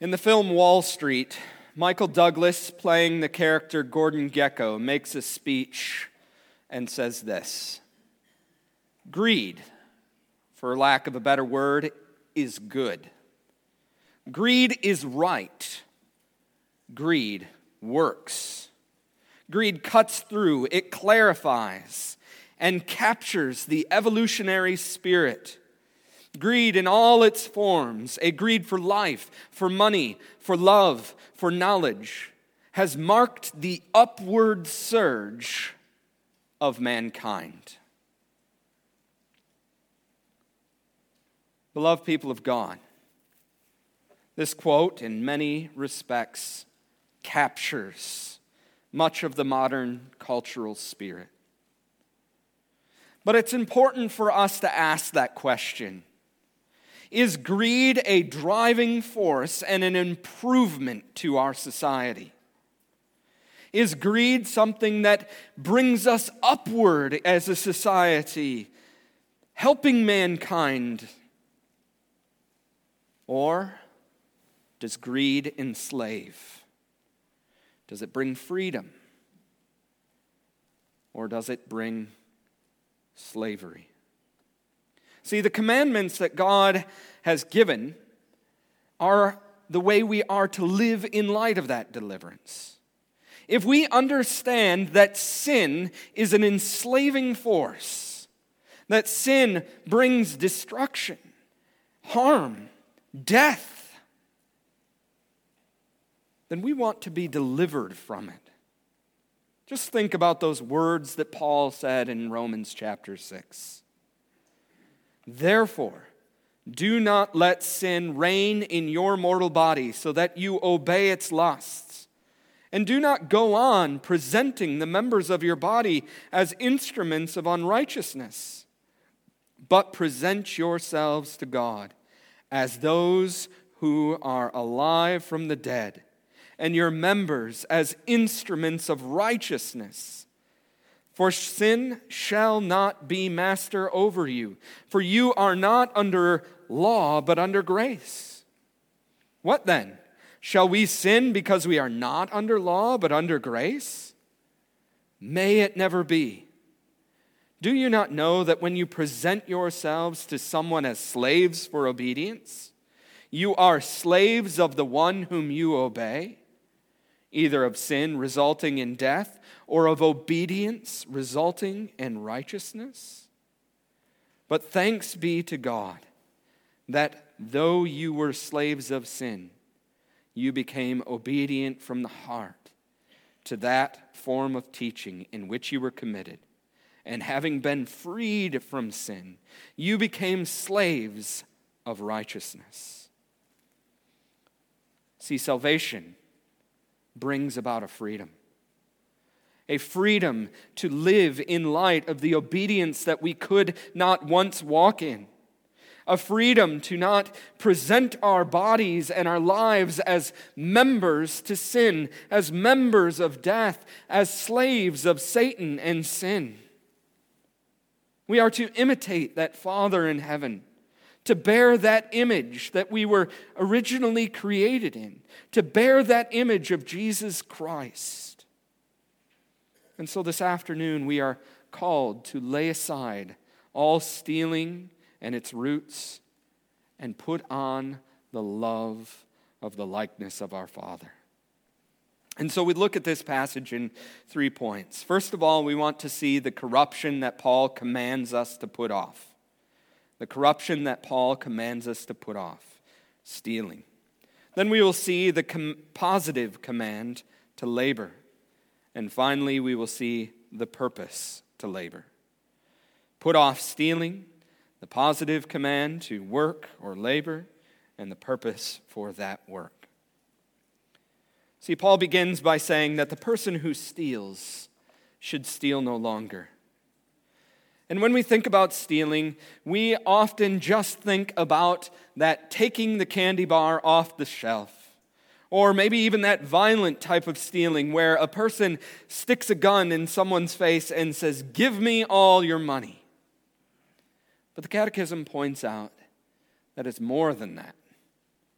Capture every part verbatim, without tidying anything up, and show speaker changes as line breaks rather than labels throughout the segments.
In the film Wall Street, Michael Douglas, playing the character Gordon Gekko, makes a speech and says this: "Greed, for lack of a better word, is good. Greed is right. Greed works. Greed cuts through, it clarifies, and captures the evolutionary spirit. Greed in all its forms, a greed for life, for money, for love, for knowledge, has marked the upward surge of mankind." Beloved people of God, this quote in many respects captures much of the modern cultural spirit. But it's important for us to ask that question: is greed a driving force and an improvement to our society? Is greed something that brings us upward as a society, helping mankind? Or does greed enslave? Does it bring freedom? Or does it bring slavery? See, the commandments that God has given are the way we are to live in light of that deliverance. If we understand that sin is an enslaving force, that sin brings destruction, harm, death, then we want to be delivered from it. Just think about those words that Paul said in Romans chapter six. "Therefore, do not let sin reign in your mortal body so that you obey its lusts. And do not go on presenting the members of your body as instruments of unrighteousness, but present yourselves to God as those who are alive from the dead, and your members as instruments of righteousness. For sin shall not be master over you, for you are not under law, but under grace. What then? Shall we sin because we are not under law, but under grace? May it never be. Do you not know that when you present yourselves to someone as slaves for obedience, you are slaves of the one whom you obey, either of sin resulting in death, or of obedience resulting in righteousness? But thanks be to God that though you were slaves of sin, you became obedient from the heart to that form of teaching in which you were committed. And having been freed from sin, you became slaves of righteousness." See, salvation brings about a freedom. A freedom to live in light of the obedience that we could not once walk in. A freedom to not present our bodies and our lives as members to sin, as members of death, as slaves of Satan and sin. We are to imitate that Father in heaven, to bear that image that we were originally created in, to bear that image of Jesus Christ. And so this afternoon we are called to lay aside all stealing and its roots, and put on the love of the likeness of our Father. And so we look at this passage in three points. First of all, we want to see the corruption that Paul commands us to put off. The corruption that Paul commands us to put off, stealing. Then we will see the com- positive command to labor. And finally, we will see the purpose to labor. Put off stealing, the positive command to work or labor, and the purpose for that work. See, Paul begins by saying that the person who steals should steal no longer. And when we think about stealing, we often just think about that taking the candy bar off the shelf. Or maybe even that violent type of stealing where a person sticks a gun in someone's face and says, "Give me all your money." But the Catechism points out that it's more than that.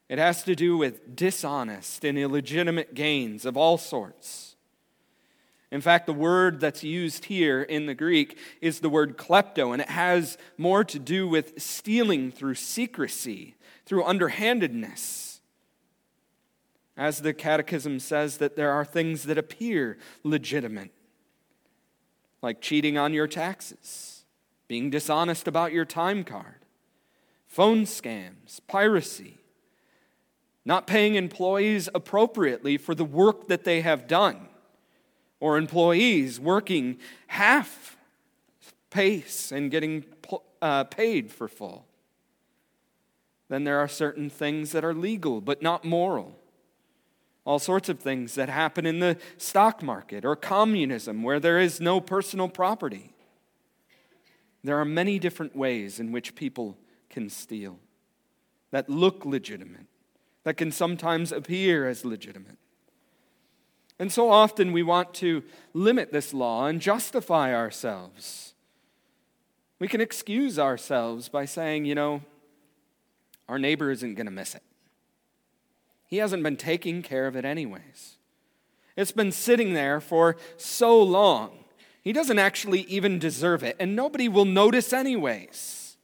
It has to do with dishonest and illegitimate gains of all sorts. In fact, the word that's used here in the Greek is the word klepto, and it has more to do with stealing through secrecy, through underhandedness. As the Catechism says, that there are things that appear legitimate, like cheating on your taxes, being dishonest about your time card, phone scams, piracy, not paying employees appropriately for the work that they have done, or employees working half pace and getting uh, paid for full. Then there are certain things that are legal but not moral. All sorts of things that happen in the stock market or communism where there is no personal property. There are many different ways in which people can steal that look legitimate, that can sometimes appear as legitimate. And so often we want to limit this law and justify ourselves. We can excuse ourselves by saying, you know, our neighbor isn't going to miss it. He hasn't been taking care of it anyways. It's been sitting there for so long. He doesn't actually even deserve it, and nobody will notice anyways.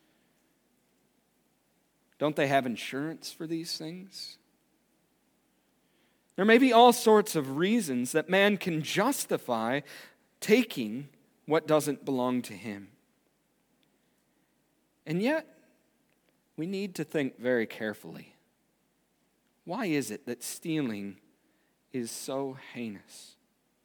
Don't they have insurance for these things? There may be all sorts of reasons that man can justify taking what doesn't belong to him. And yet, we need to think very carefully. Why is it that stealing is so heinous?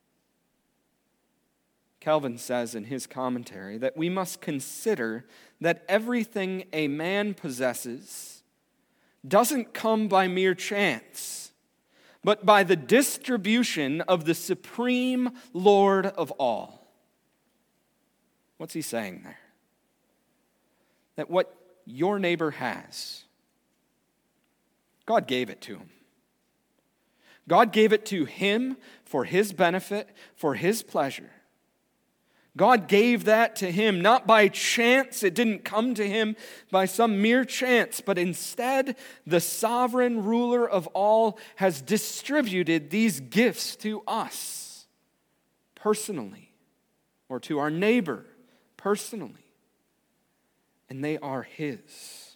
Calvin says in his commentary that we must consider that everything a man possesses doesn't come by mere chance, but by the distribution of the supreme Lord of all. What's he saying there? That what your neighbor has, God gave it to him. God gave it to him for his benefit, for his pleasure. God gave that to him not by chance. It didn't come to him by some mere chance, but instead the sovereign ruler of all has distributed these gifts to us personally, or to our neighbor personally, and they are his.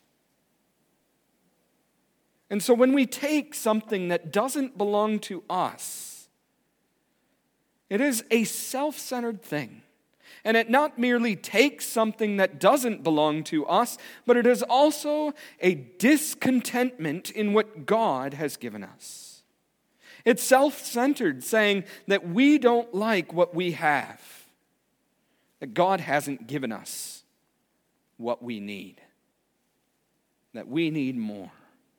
And so when we take something that doesn't belong to us, it is a self-centered thing. And it not merely takes something that doesn't belong to us, but it is also a discontentment in what God has given us. It's self-centered, saying that we don't like what we have, that God hasn't given us what we need, that we need more.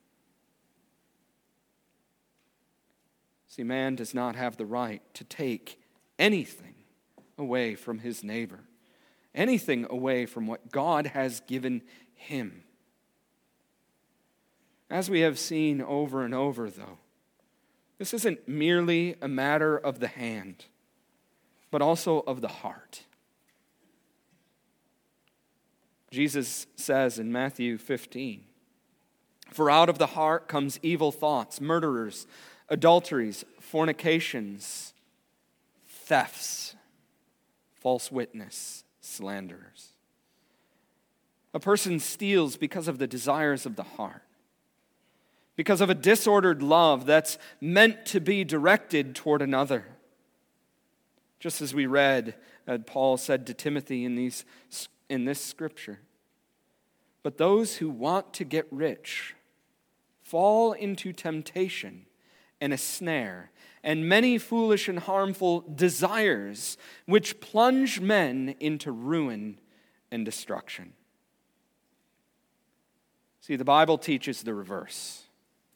See, man does not have the right to take anything away from his neighbor, anything away from what God has given him. As we have seen over and over, though, this isn't merely a matter of the hand, but also of the heart. Jesus says in Matthew fifteen, "For out of the heart comes evil thoughts, murderers, adulteries, fornications, thefts, false witness, slanderers." A person steals because of the desires of the heart, because of a disordered love that's meant to be directed toward another. Just as we read, uh, Paul said to Timothy in these in this scripture, "But those who want to get rich fall into temptation and a snare, and many foolish and harmful desires, which plunge men into ruin and destruction." See, the Bible teaches the reverse.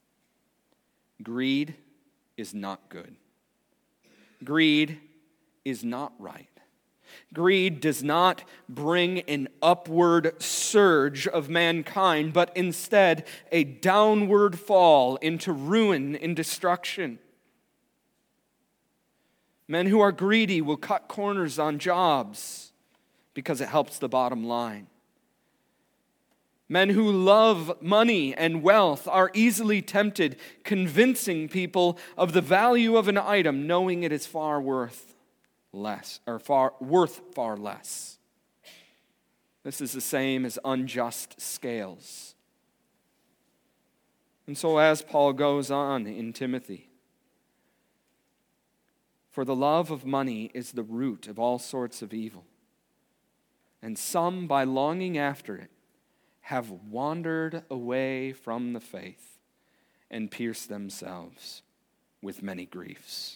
Greed is not good. Greed is not right. Greed does not bring an upward surge of mankind, but instead a downward fall into ruin and destruction. Men who are greedy will cut corners on jobs because it helps the bottom line. Men who love money and wealth are easily tempted, convincing people of the value of an item, knowing it is far worth less, or far worth far less. This is the same as unjust scales. And so as Paul goes on in Timothy, for the love of money is the root of all sorts of evil, and some, by longing after it, have wandered away from the faith and pierced themselves with many griefs.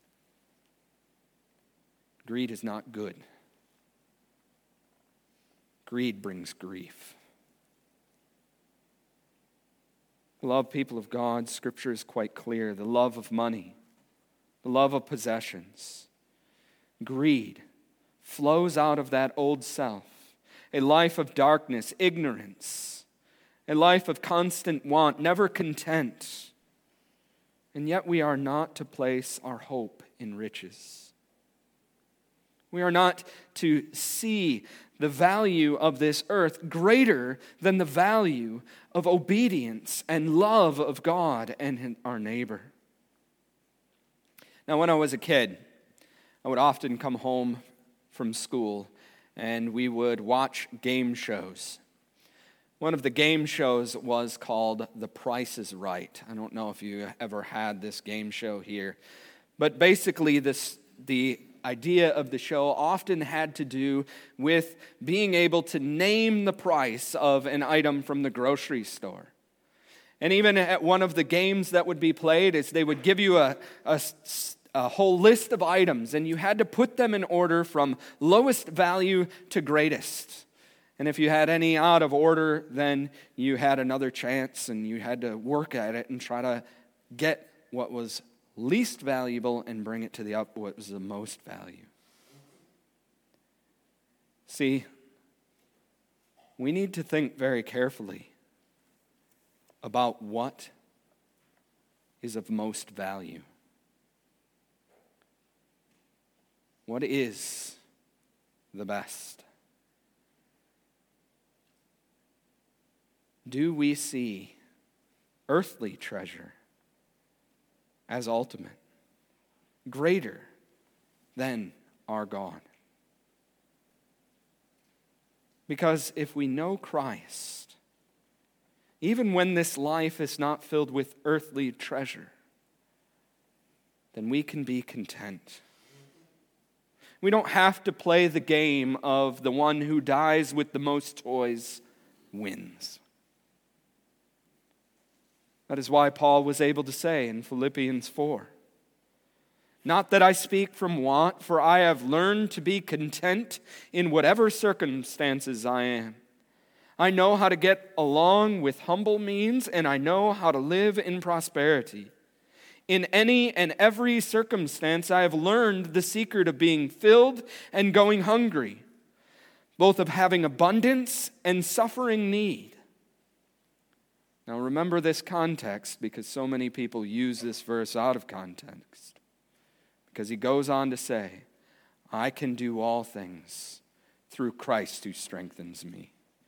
Greed is not good. Greed brings grief. Beloved people of God, Scripture is quite clear. The love of money, the love of possessions, greed flows out of that old self. A life of darkness, ignorance, a life of constant want, never content. And yet we are not to place our hope in riches. We are not to see the value of this earth greater than the value of obedience and love of God and our neighbor. Now, when I was a kid, I would often come home from school and we would watch game shows. One of the game shows was called The Price is Right. I don't know if you ever had this game show here. But basically, this the idea of the show often had to do with being able to name the price of an item from the grocery store. And even at one of the games that would be played is they would give you a, a a whole list of items, and you had to put them in order from lowest value to greatest. And if you had any out of order, then you had another chance, and you had to work at it and try to get what was least valuable and bring it to the up what was the most value. See, we need to think very carefully about what is of most value. What is the best? Do we see earthly treasure as ultimate, greater than our God? Because if we know Christ, even when this life is not filled with earthly treasure, then we can be content. We don't have to play the game of the one who dies with the most toys wins. That is why Paul was able to say in Philippians four, "Not that I speak from want, for I have learned to be content in whatever circumstances I am. I know how to get along with humble means, and I know how to live in prosperity. In any and every circumstance, I have learned the secret of being filled and going hungry, both of having abundance and suffering need." Now remember this context, because so many people use this verse out of context. Because he goes on to say, "I can do all things through Christ who strengthens me."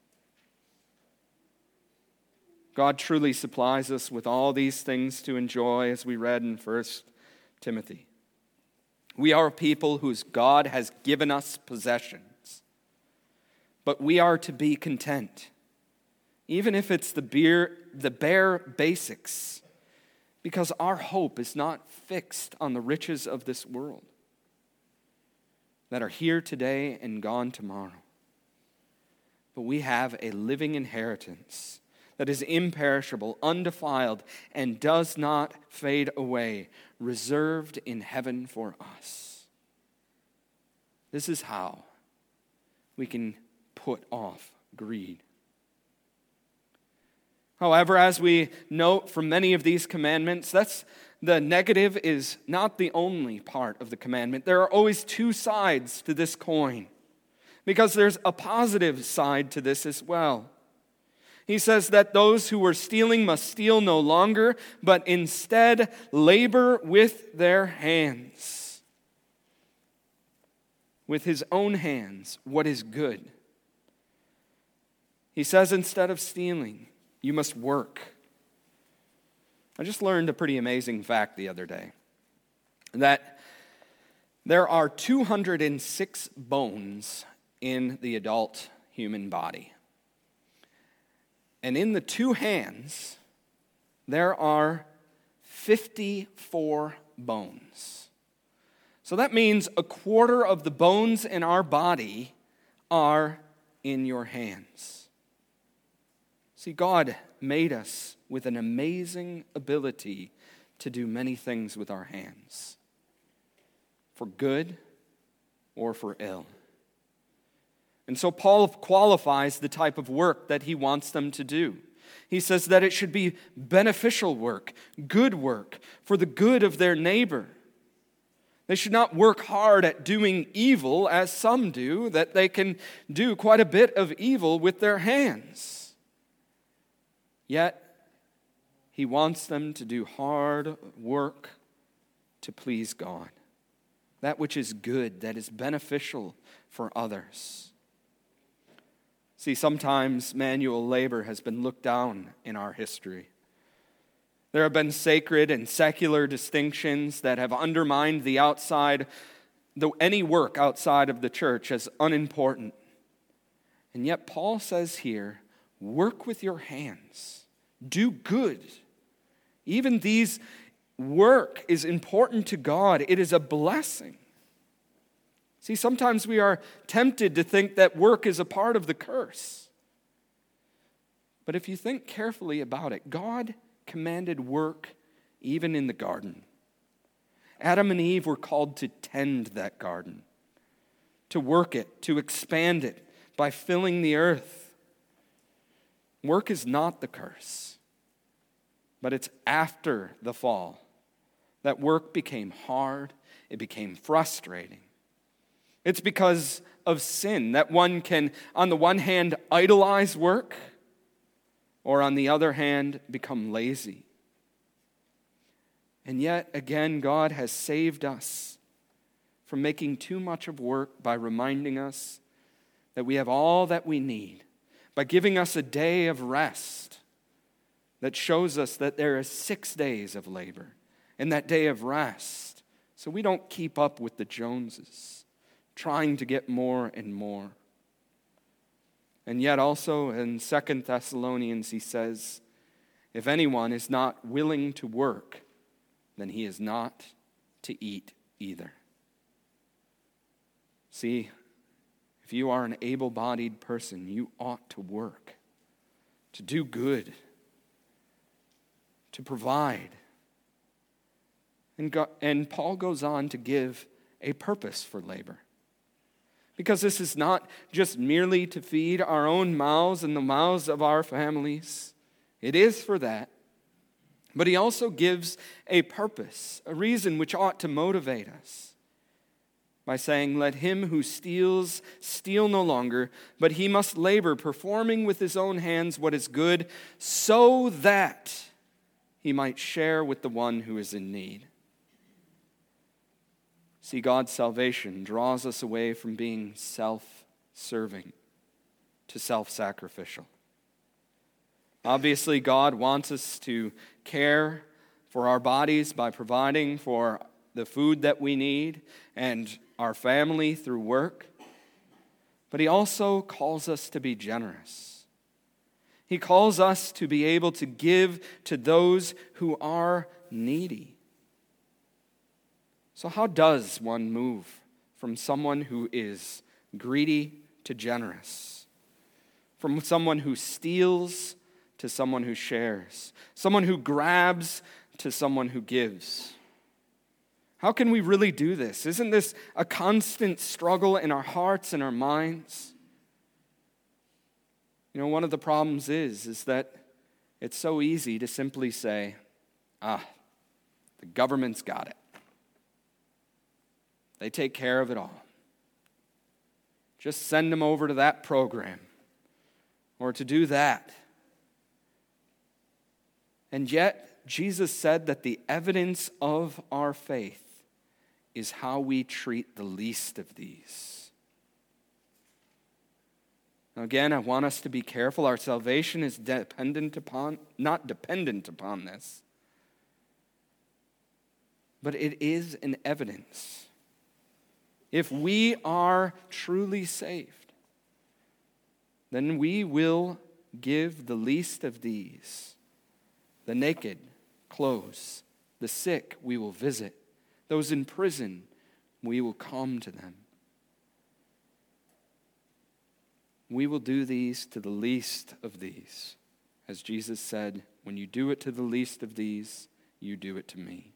God truly supplies us with all these things to enjoy, as we read in First Timothy. We are a people whose God has given us possessions, but we are to be content, even if it's the bare, the bare basics, because our hope is not fixed on the riches of this world that are here today and gone tomorrow. But we have a living inheritance that is imperishable, undefiled, and does not fade away, reserved in heaven for us. This is how we can put off greed. However, as we note from many of these commandments, that's the negative is not the only part of the commandment. There are always two sides to this coin, because there's a positive side to this as well. He says that those who were stealing must steal no longer, but instead labor with their hands. With his own hands, what is good. He says instead of stealing, you must work. I just learned a pretty amazing fact the other day, that there are two hundred six bones in the adult human body. And in the two hands, there are fifty-four bones. So that means a quarter of the bones in our body are in your hands. See, God made us with an amazing ability to do many things with our hands, for good or for ill. And so Paul qualifies the type of work that he wants them to do. He says that it should be beneficial work, good work, for the good of their neighbor. They should not work hard at doing evil, as some do, that they can do quite a bit of evil with their hands. Yet, he wants them to do hard work to please God, that which is good, that is beneficial for others. See, sometimes manual labor has been looked down in our history. There have been sacred and secular distinctions that have undermined the outside, the, any work outside of the church as unimportant. And yet Paul says here, work with your hands. Do good. Even these work is important to God. It is a blessing. See, sometimes we are tempted to think that work is a part of the curse. But if you think carefully about it, God commanded work even in the garden. Adam and Eve were called to tend that garden, to work it, to expand it by filling the earth. Work is not the curse, but it's after the fall that work became hard, it became frustrating. It's because of sin that one can, on the one hand, idolize work, or on the other hand, become lazy. And yet, again, God has saved us from making too much of work by reminding us that we have all that we need, by giving us a day of rest that shows us that there is six days of labor and that day of rest, so we don't keep up with the Joneses, trying to get more and more. And yet also in Second Thessalonians he says, if anyone is not willing to work, then he is not to eat either. See, if you are an able-bodied person, you ought to work, to do good, to provide. And, God, and Paul goes on to give a purpose for labor. Because this is not just merely to feed our own mouths and the mouths of our families. It is for that. But he also gives a purpose, a reason which ought to motivate us. By saying, let him who steals steal no longer, but he must labor, performing with his own hands what is good, so that he might share with the one who is in need. See, God's salvation draws us away from being self-serving to self-sacrificial. Obviously, God wants us to care for our bodies by providing for the food that we need and our family through work. But he also calls us to be generous. He calls us to be able to give to those who are needy. So how does one move from someone who is greedy to generous? From someone who steals to someone who shares? Someone who grabs to someone who gives? How can we really do this? Isn't this a constant struggle in our hearts and our minds? You know, one of the problems is, is that it's so easy to simply say, ah, the government's got it. They take care of it all. Just send them over to that program or to do that. And yet, Jesus said that the evidence of our faith is how we treat the least of these. Again, I want us to be careful. Our salvation is dependent upon, not dependent upon this, but it is an evidence. If we are truly saved, then we will give the least of these, the naked, clothes, the sick we will visit, those in prison we will come to them. We will do these to the least of these. As Jesus said, when you do it to the least of these, you do it to me.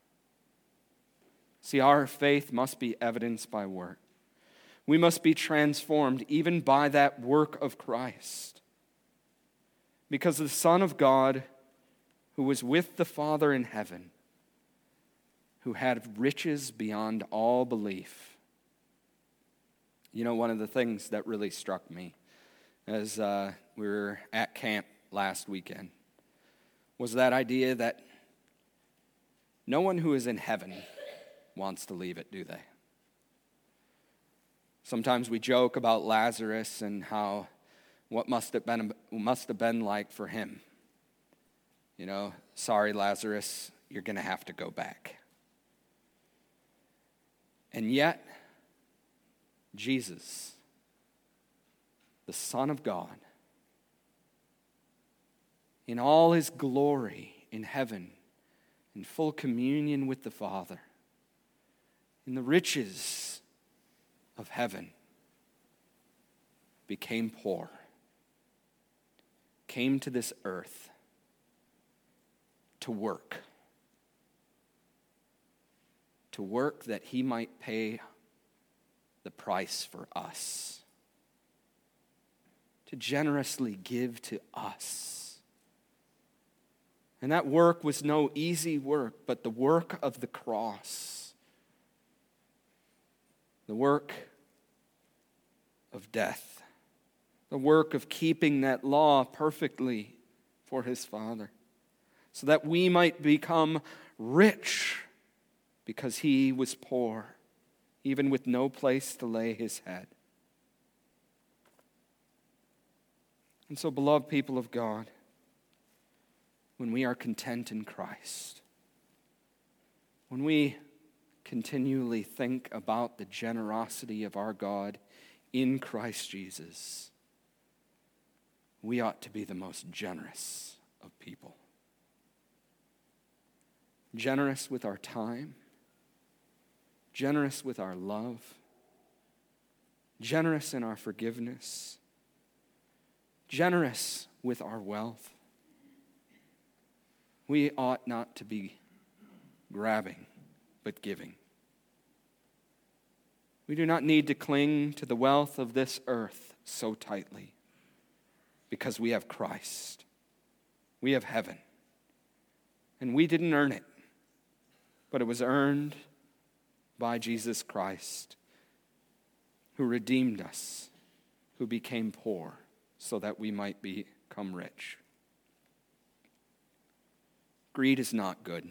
See, our faith must be evidenced by work. We must be transformed even by that work of Christ. Because the Son of God, who was with the Father in heaven, who had riches beyond all belief. You know, one of the things that really struck me as uh, we were at camp last weekend was that idea that no one who is in heaven wants to leave it, do they? Sometimes we joke about Lazarus and how what must have been must have been like for him. You know, sorry, Lazarus, you're going to have to go back. And yet, Jesus, the Son of God, in all his glory in heaven, in full communion with the Father, in the riches of heaven, became poor, came to this earth to work, to work that he might pay the price for us, to generously give to us. And that work was no easy work, but the work of the cross, the work of death, the work of keeping that law perfectly for his Father, so that we might become rich because he was poor, even with no place to lay his head. And so, beloved people of God, when we are content in Christ, when we continually think about the generosity of our God in Christ Jesus, we ought to be the most generous of people. Generous with our time, generous with our love, generous in our forgiveness, generous with our wealth. We ought not to be grabbing, but giving. We do not need to cling to the wealth of this earth so tightly, because we have Christ. We have heaven. And we didn't earn it, but it was earned by Jesus Christ, who redeemed us, who became poor, so that we might become rich. Greed is not good.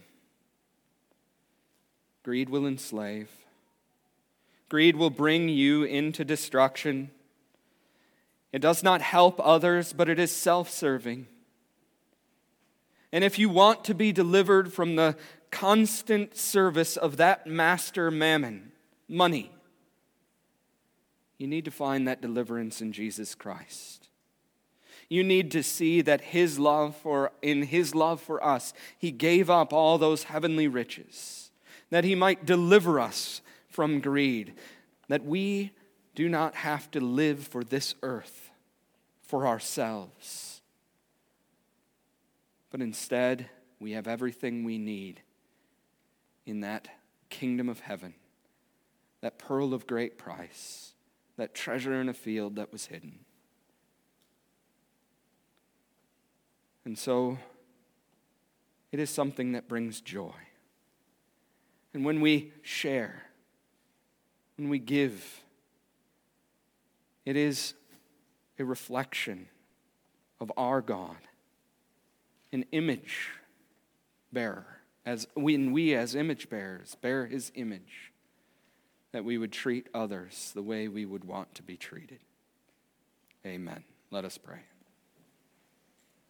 Greed will enslave. Greed will bring you into destruction. It does not help others, but it is self-serving. And if you want to be delivered from the constant service of that master mammon, money, you need to find that deliverance in Jesus Christ. You need to see that his love for, in his love for us, he gave up all those heavenly riches, that he might deliver us from greed, that we do not have to live for this earth for ourselves, but instead we have everything we need in that kingdom of heaven, that pearl of great price, that treasure in a field that was hidden. And so, it is something that brings joy. And when we share, when we give, it is a reflection of our God, an image bearer. As when we as image bearers bear his image, that we would treat others the way we would want to be treated. Amen. Let us pray.